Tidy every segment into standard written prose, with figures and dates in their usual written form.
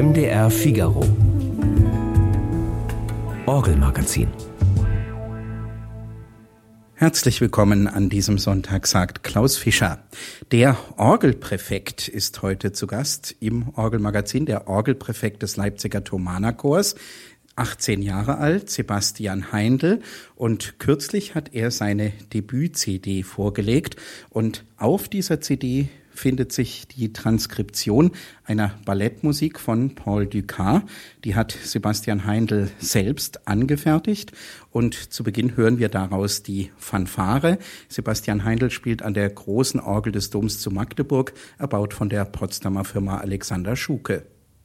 MDR Figaro Orgelmagazin. Herzlich willkommen an diesem Sonntag, sagt Klaus Fischer. Der Orgelpräfekt ist heute zu Gast im Orgelmagazin, der Orgelpräfekt des Leipziger Thomanerchors, 18 Jahre alt, Sebastian Heindl, und kürzlich hat er seine Debüt-CD vorgelegt und auf dieser CD findet sich die Transkription einer Ballettmusik von Paul Dukas. Die hat Sebastian Heindl selbst angefertigt und zu Beginn hören wir daraus die Fanfare. Sebastian Heindl spielt an der großen Orgel des Doms zu Magdeburg, erbaut von der Potsdamer Firma Alexander Schuke.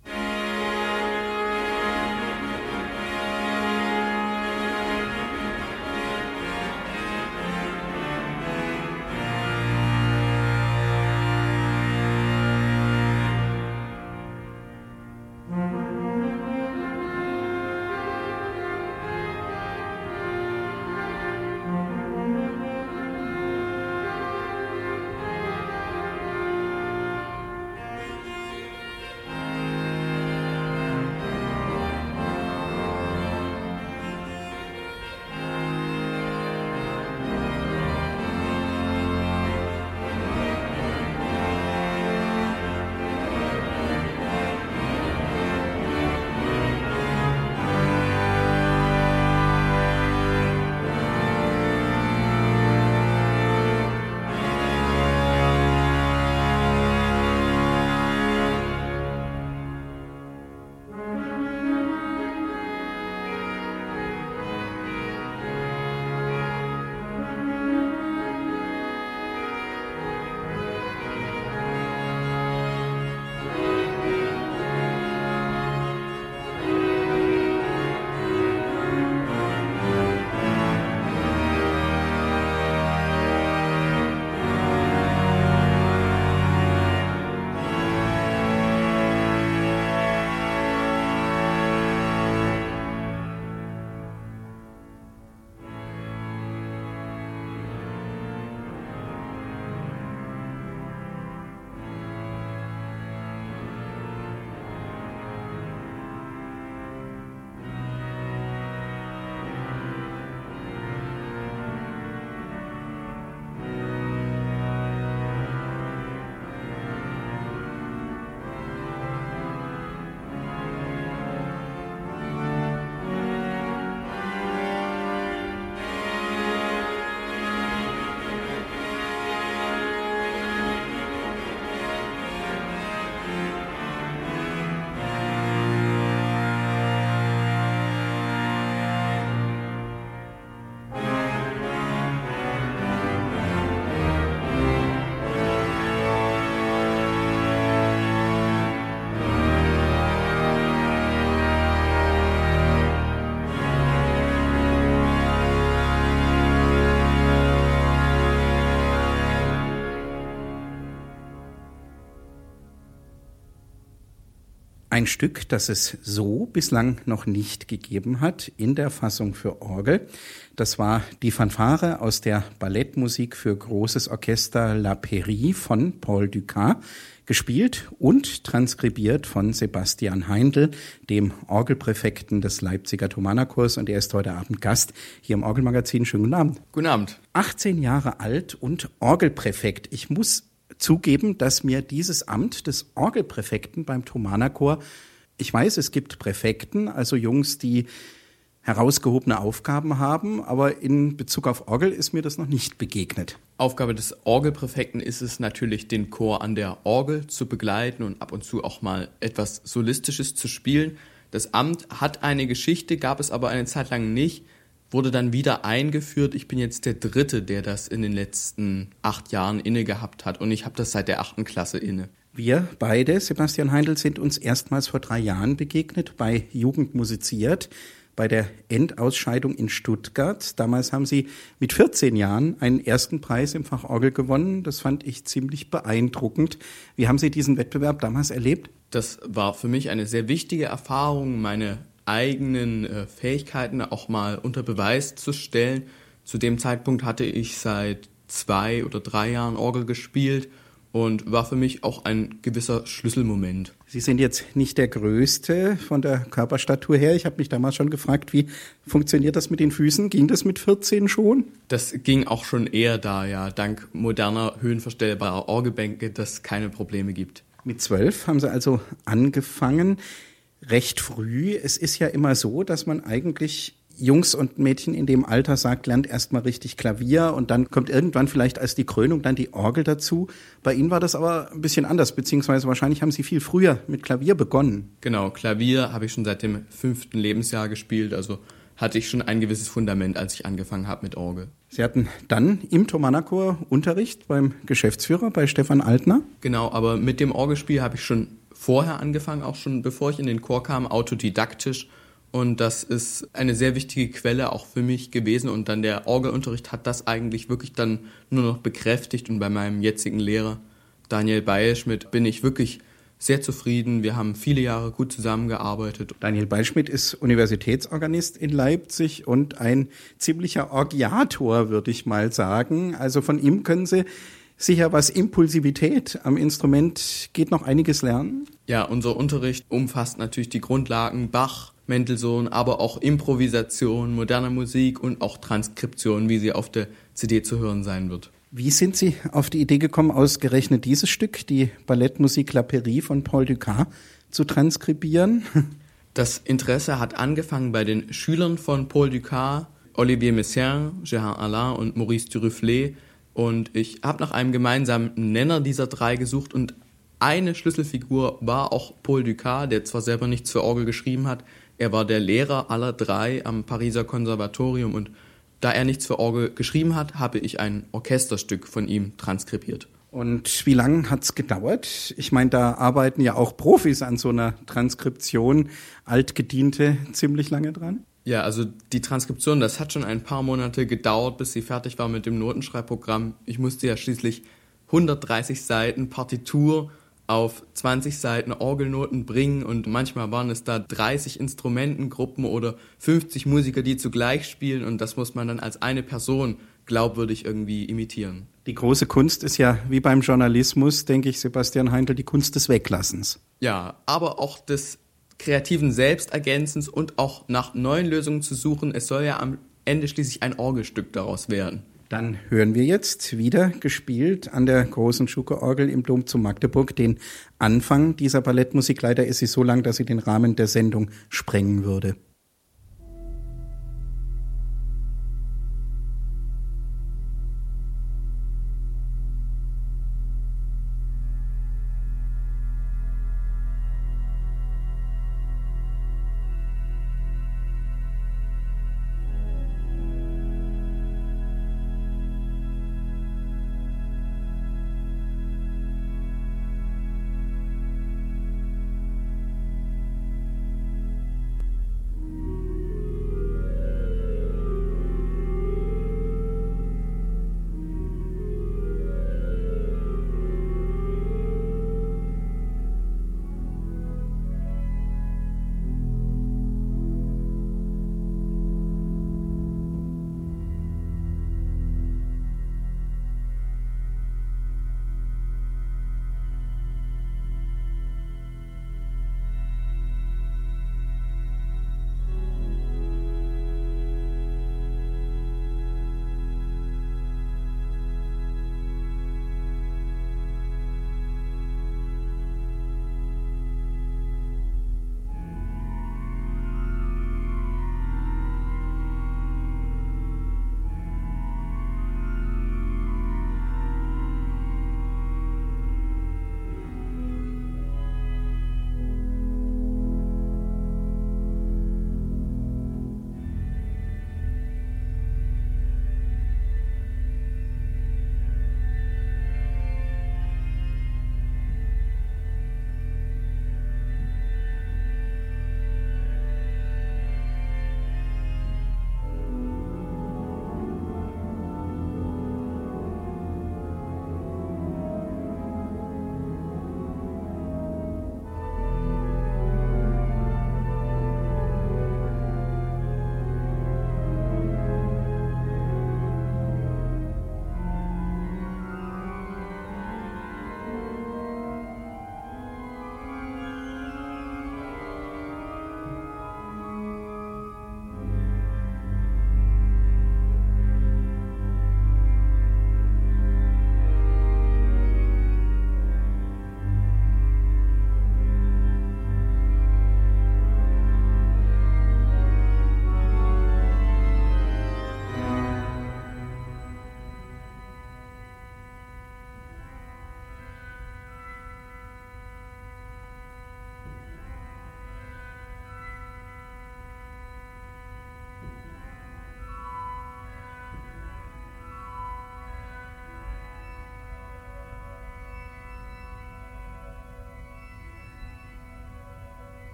Ein Stück, das es so bislang noch nicht gegeben hat in der Fassung für Orgel. Das war die Fanfare aus der Ballettmusik für großes Orchester La Pairie von Paul Dukas, gespielt und transkribiert von Sebastian Heindl, dem Orgelpräfekten des Leipziger Thomanerchors, und er ist heute Abend Gast hier im Orgelmagazin. Schönen guten Abend. Guten Abend. 18 Jahre alt und Orgelpräfekt. Ich muss zugeben, dass mir dieses Amt des Orgelpräfekten beim Thomanerchor, ich weiß, es gibt Präfekten, also Jungs, die herausgehobene Aufgaben haben, aber in Bezug auf Orgel ist mir das noch nicht begegnet. Aufgabe des Orgelpräfekten ist es natürlich, den Chor an der Orgel zu begleiten und ab und zu auch mal etwas Solistisches zu spielen. Das Amt hat eine Geschichte, gab es aber eine Zeit lang nicht, wurde dann wieder eingeführt. Ich bin jetzt der Dritte, der das in den letzten 8 Jahren inne gehabt hat, und ich habe das seit der 8. Klasse inne. Wir beide, Sebastian Heindl, sind uns erstmals vor 3 Jahren begegnet bei Jugend musiziert, bei der Endausscheidung in Stuttgart. Damals haben Sie mit 14 Jahren einen ersten Preis im Fach Orgel gewonnen. Das fand ich ziemlich beeindruckend. Wie haben Sie diesen Wettbewerb damals erlebt? Das war für mich eine sehr wichtige Erfahrung, meine eigenen Fähigkeiten auch mal unter Beweis zu stellen. Zu dem Zeitpunkt hatte ich seit 2 oder 3 Jahren Orgel gespielt und war für mich auch ein gewisser Schlüsselmoment. Sie sind jetzt nicht der Größte von der Körperstatur her. Ich habe mich damals schon gefragt, wie funktioniert das mit den Füßen? Ging das mit 14 schon? Das ging auch schon eher da, ja, dank moderner, höhenverstellbarer Orgelbänke, dass es keine Probleme gibt. Mit 12 haben Sie also angefangen, recht früh. Es ist ja immer so, dass man eigentlich Jungs und Mädchen in dem Alter sagt, lernt erstmal richtig Klavier und dann kommt irgendwann vielleicht als die Krönung dann die Orgel dazu. Bei Ihnen war das aber ein bisschen anders, beziehungsweise wahrscheinlich haben Sie viel früher mit Klavier begonnen. Genau, Klavier habe ich schon seit dem 5. Lebensjahr gespielt, also hatte ich schon ein gewisses Fundament, als ich angefangen habe mit Orgel. Sie hatten dann im Thomanerchor Unterricht beim Geschäftsführer, bei Stefan Altner? Genau, aber mit dem Orgelspiel habe ich schon vorher angefangen, auch schon bevor ich in den Chor kam, autodidaktisch. Und das ist eine sehr wichtige Quelle auch für mich gewesen. Und dann der Orgelunterricht hat das eigentlich wirklich dann nur noch bekräftigt. Und bei meinem jetzigen Lehrer, Daniel Beilschmidt, bin ich wirklich sehr zufrieden. Wir haben viele Jahre gut zusammengearbeitet. Daniel Beilschmidt ist Universitätsorganist in Leipzig und ein ziemlicher Orgiator, würde ich mal sagen. Also von ihm können Sie sicher, was Impulsivität am Instrument geht, noch einiges lernen? Ja, unser Unterricht umfasst natürlich die Grundlagen Bach, Mendelssohn, aber auch Improvisation, moderne Musik und auch Transkription, wie sie auf der CD zu hören sein wird. Wie sind Sie auf die Idee gekommen, ausgerechnet dieses Stück, die Ballettmusik La Pairie von Paul Dukas, zu transkribieren? Das Interesse hat angefangen bei den Schülern von Paul Dukas, Olivier Messiaen, Gerard Alain und Maurice Duruflé. Und ich habe nach einem gemeinsamen Nenner dieser drei gesucht und eine Schlüsselfigur war auch Paul Dukas, der zwar selber nichts für Orgel geschrieben hat, er war der Lehrer aller drei am Pariser Konservatorium und da er nichts für Orgel geschrieben hat, habe ich ein Orchesterstück von ihm transkribiert. Und wie lange hat's gedauert? Ich meine, da arbeiten ja auch Profis an so einer Transkription, Altgediente ziemlich lange dran. Ja, also die Transkription, das hat schon ein paar Monate gedauert, bis sie fertig war mit dem Notenschreibprogramm. Ich musste ja schließlich 130 Seiten Partitur auf 20 Seiten Orgelnoten bringen und manchmal waren es da 30 Instrumentengruppen oder 50 Musiker, die zugleich spielen und das muss man dann als eine Person glaubwürdig irgendwie imitieren. Die große Kunst ist ja, wie beim Journalismus, denke ich, Sebastian Heindl, die Kunst des Weglassens. Ja, aber auch des kreativen Selbstergänzens und auch nach neuen Lösungen zu suchen. Es soll ja am Ende schließlich ein Orgelstück daraus werden. Dann hören wir jetzt wieder gespielt an der großen Schucke-Orgel im Dom zu Magdeburg den Anfang dieser Ballettmusik. Leider ist sie so lang, dass sie den Rahmen der Sendung sprengen würde.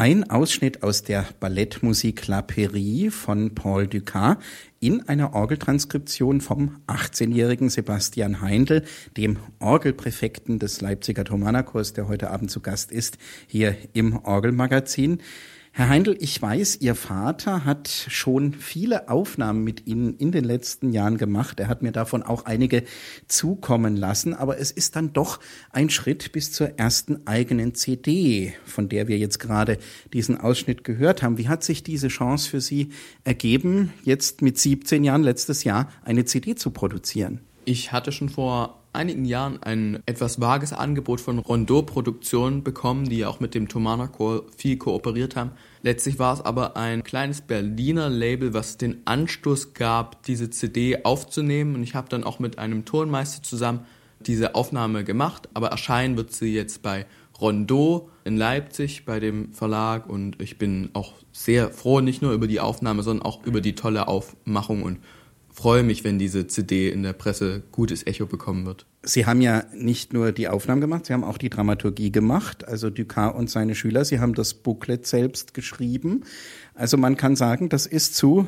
Ein Ausschnitt aus der Ballettmusik La Pairie von Paul Dukas in einer Orgeltranskription vom 18-jährigen Sebastian Heindl, dem Orgelpräfekten des Leipziger Thomanerchors, der heute Abend zu Gast ist, hier im Orgelmagazin. Herr Heindl, ich weiß, Ihr Vater hat schon viele Aufnahmen mit Ihnen in den letzten Jahren gemacht. Er hat mir davon auch einige zukommen lassen. Aber es ist dann doch ein Schritt bis zur ersten eigenen CD, von der wir jetzt gerade diesen Ausschnitt gehört haben. Wie hat sich diese Chance für Sie ergeben, jetzt mit 17 Jahren, letztes Jahr, eine CD zu produzieren? Ich hatte schon vor einigen Jahren ein etwas vages Angebot von Rondeau Produktionen bekommen, die ja auch mit dem Thomaner Chor viel kooperiert haben. Letztlich war es aber ein kleines Berliner Label, was den Anstoß gab, diese CD aufzunehmen. Und ich habe dann auch mit einem Tonmeister zusammen diese Aufnahme gemacht. Aber erscheinen wird sie jetzt bei Rondeau in Leipzig bei dem Verlag. Und ich bin auch sehr froh, nicht nur über die Aufnahme, sondern auch über die tolle Aufmachung und freue mich, wenn diese CD in der Presse gutes Echo bekommen wird. Sie haben ja nicht nur die Aufnahmen gemacht, Sie haben auch die Dramaturgie gemacht, also Dukas und seine Schüler. Sie haben das Booklet selbst geschrieben. Also man kann sagen, das ist zu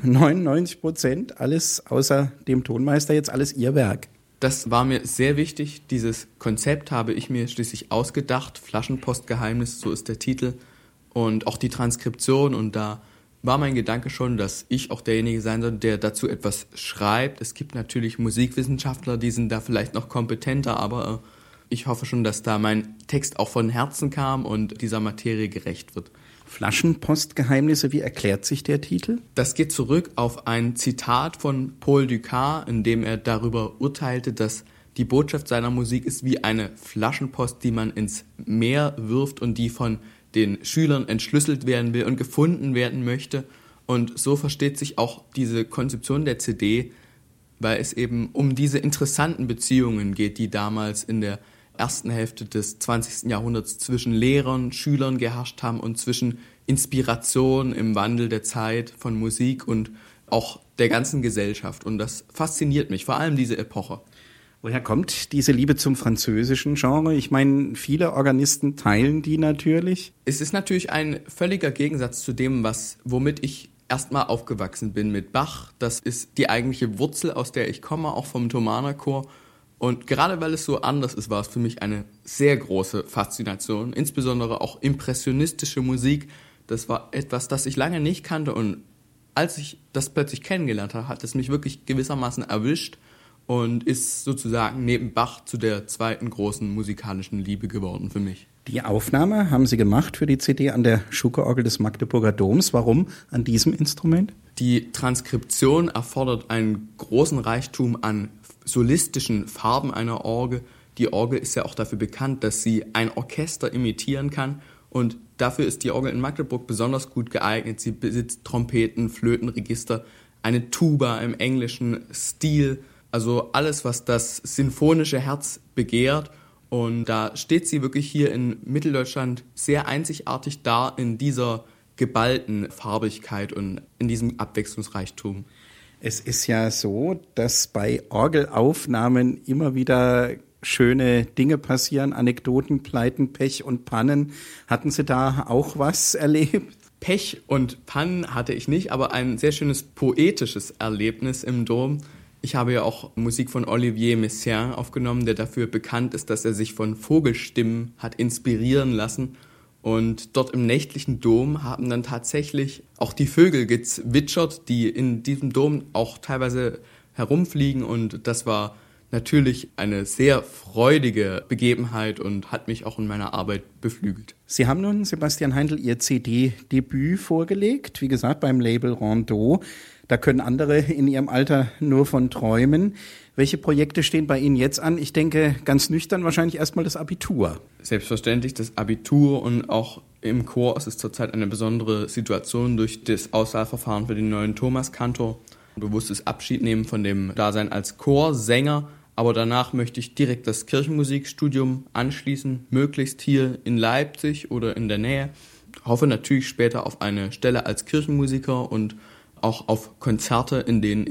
99% alles außer dem Tonmeister jetzt alles Ihr Werk. Das war mir sehr wichtig. Dieses Konzept habe ich mir schließlich ausgedacht. Flaschenpostgeheimnis, so ist der Titel. Und auch die Transkription, und da war mein Gedanke schon, dass ich auch derjenige sein soll, der dazu etwas schreibt. Es gibt natürlich Musikwissenschaftler, die sind da vielleicht noch kompetenter, aber ich hoffe schon, dass da mein Text auch von Herzen kam und dieser Materie gerecht wird. Flaschenpostgeheimnisse, wie erklärt sich der Titel? Das geht zurück auf ein Zitat von Paul Dukas, in dem er darüber urteilte, dass die Botschaft seiner Musik ist wie eine Flaschenpost, die man ins Meer wirft und die von den Schülern entschlüsselt werden will und gefunden werden möchte. Und so versteht sich auch diese Konzeption der CD, weil es eben um diese interessanten Beziehungen geht, die damals in der ersten Hälfte des 20. Jahrhunderts zwischen Lehrern, Schülern geherrscht haben und zwischen Inspiration im Wandel der Zeit von Musik und auch der ganzen Gesellschaft. Und das fasziniert mich, vor allem diese Epoche. Woher kommt diese Liebe zum französischen Genre? Ich meine, viele Organisten teilen die natürlich. Es ist natürlich ein völliger Gegensatz zu dem, womit ich erstmal aufgewachsen bin mit Bach. Das ist die eigentliche Wurzel, aus der ich komme, auch vom Thomaner Chor. Und gerade weil es so anders ist, war es für mich eine sehr große Faszination. Insbesondere auch impressionistische Musik. Das war etwas, das ich lange nicht kannte. Und als ich das plötzlich kennengelernt habe, hat es mich wirklich gewissermaßen erwischt. Und ist sozusagen neben Bach zu der zweiten großen musikalischen Liebe geworden für mich. Die Aufnahme haben Sie gemacht für die CD an der Schucke-Orgel des Magdeburger Doms. Warum an diesem Instrument? Die Transkription erfordert einen großen Reichtum an solistischen Farben einer Orgel. Die Orgel ist ja auch dafür bekannt, dass sie ein Orchester imitieren kann. Und dafür ist die Orgel in Magdeburg besonders gut geeignet. Sie besitzt Trompeten, Flötenregister, eine Tuba im englischen Stil. Also alles, was das sinfonische Herz begehrt. Und da steht sie wirklich hier in Mitteldeutschland sehr einzigartig da in dieser geballten Farbigkeit und in diesem Abwechslungsreichtum. Es ist ja so, dass bei Orgelaufnahmen immer wieder schöne Dinge passieren, Anekdoten, Pleiten, Pech und Pannen. Hatten Sie da auch was erlebt? Pech und Pannen hatte ich nicht, aber ein sehr schönes poetisches Erlebnis im Dom. Ich habe ja auch Musik von Olivier Messiaen aufgenommen, der dafür bekannt ist, dass er sich von Vogelstimmen hat inspirieren lassen. Und dort im nächtlichen Dom haben dann tatsächlich auch die Vögel gezwitschert, die in diesem Dom auch teilweise herumfliegen. Und das war natürlich eine sehr freudige Begebenheit und hat mich auch in meiner Arbeit beflügelt. Sie haben nun, Sebastian Heindl, Ihr CD-Debüt vorgelegt, wie gesagt, beim Label Rondeau. Da können andere in ihrem Alter nur von träumen. Welche Projekte stehen bei Ihnen jetzt an? Ich denke, ganz nüchtern wahrscheinlich erstmal das Abitur. Selbstverständlich das Abitur, und auch im Chor ist es zurzeit eine besondere Situation durch das Auswahlverfahren für den neuen Thomaskantor. Bewusstes Abschied nehmen von dem Dasein als Chorsänger. Aber danach möchte ich direkt das Kirchenmusikstudium anschließen, möglichst hier in Leipzig oder in der Nähe. Hoffe natürlich später auf eine Stelle als Kirchenmusiker und auch auf Konzerte, in denen ich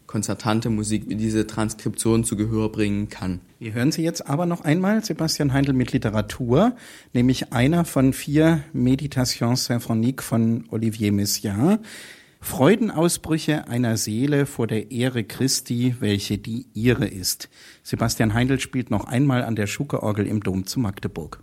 konzertante Musik wie diese Transkription zu Gehör bringen kann. Wir hören Sie jetzt aber noch einmal Sebastian Heindl mit Literatur, nämlich einer von 4 Méditations symphoniques von Olivier Messiaen. Freudenausbrüche einer Seele vor der Ehre Christi, welche die ihre ist. Sebastian Heindl spielt noch einmal an der Schuke-Orgel im Dom zu Magdeburg.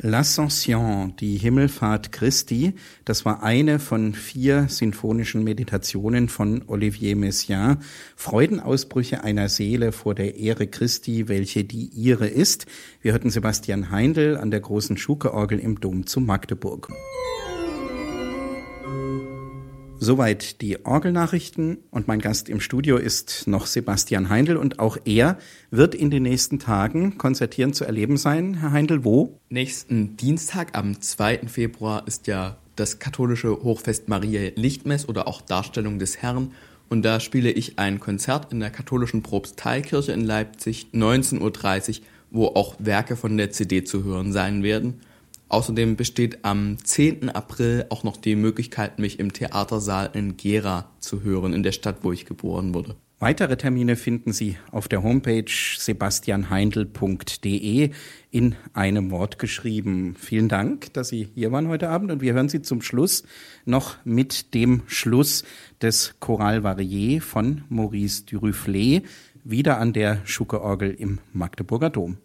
L'Ascension, die Himmelfahrt Christi, das war eine von 4 sinfonischen Meditationen von Olivier Messiaen. Freudenausbrüche einer Seele vor der Ehre Christi, welche die ihre ist. Wir hörten Sebastian Heindl an der großen Schuke-Orgel im Dom zu Magdeburg. Soweit die Orgelnachrichten und mein Gast im Studio ist noch Sebastian Heindl und auch er wird in den nächsten Tagen konzertierend zu erleben sein. Herr Heindl, wo? Nächsten Dienstag am 2. Februar ist ja das katholische Hochfest Mariä Lichtmess oder auch Darstellung des Herrn und da spiele ich ein Konzert in der katholischen Propsteikirche in Leipzig 19:30 Uhr, wo auch Werke von der CD zu hören sein werden. Außerdem besteht am 10. April auch noch die Möglichkeit, mich im Theatersaal in Gera zu hören, in der Stadt, wo ich geboren wurde. Weitere Termine finden Sie auf der Homepage sebastianheindl.de in einem Wort geschrieben. Vielen Dank, dass Sie hier waren heute Abend und wir hören Sie zum Schluss noch mit dem Schluss des Choral Varié von Maurice Duruflé, wieder an der Schuke-Orgel im Magdeburger Dom.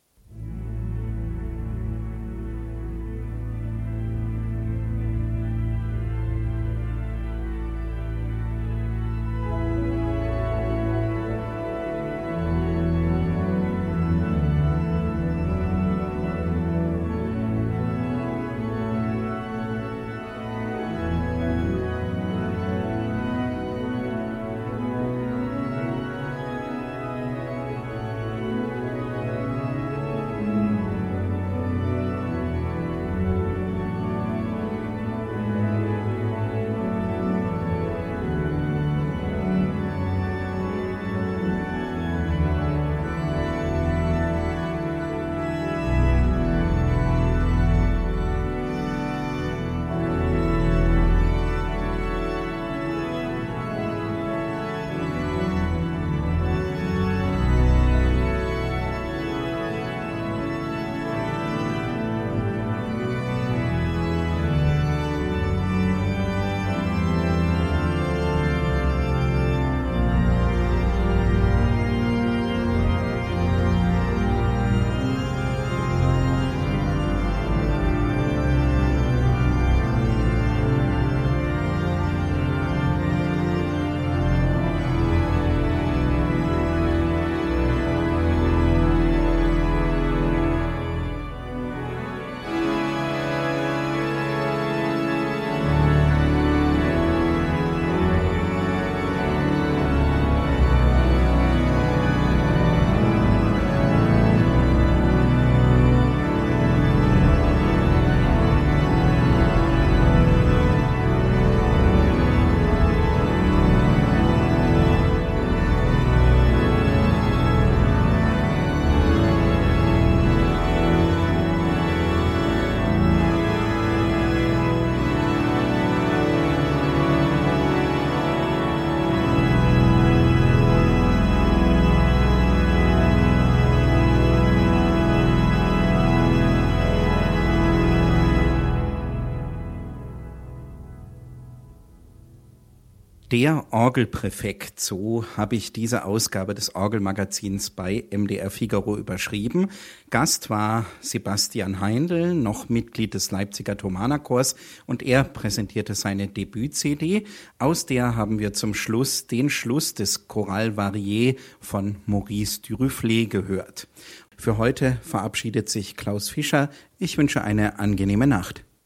Der Orgelpräfekt, so habe ich diese Ausgabe des Orgelmagazins bei MDR Figaro überschrieben. Gast war Sebastian Heindl, noch Mitglied des Leipziger Thomanerchors, und er präsentierte seine Debüt-CD. Aus der haben wir zum Schluss den Schluss des Choral Varié von Maurice Duruflé gehört. Für heute verabschiedet sich Klaus Fischer. Ich wünsche eine angenehme Nacht.